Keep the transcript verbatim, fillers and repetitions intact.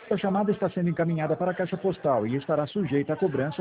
Sua chamada está sendo encaminhada para a caixa postal e estará sujeita a cobrança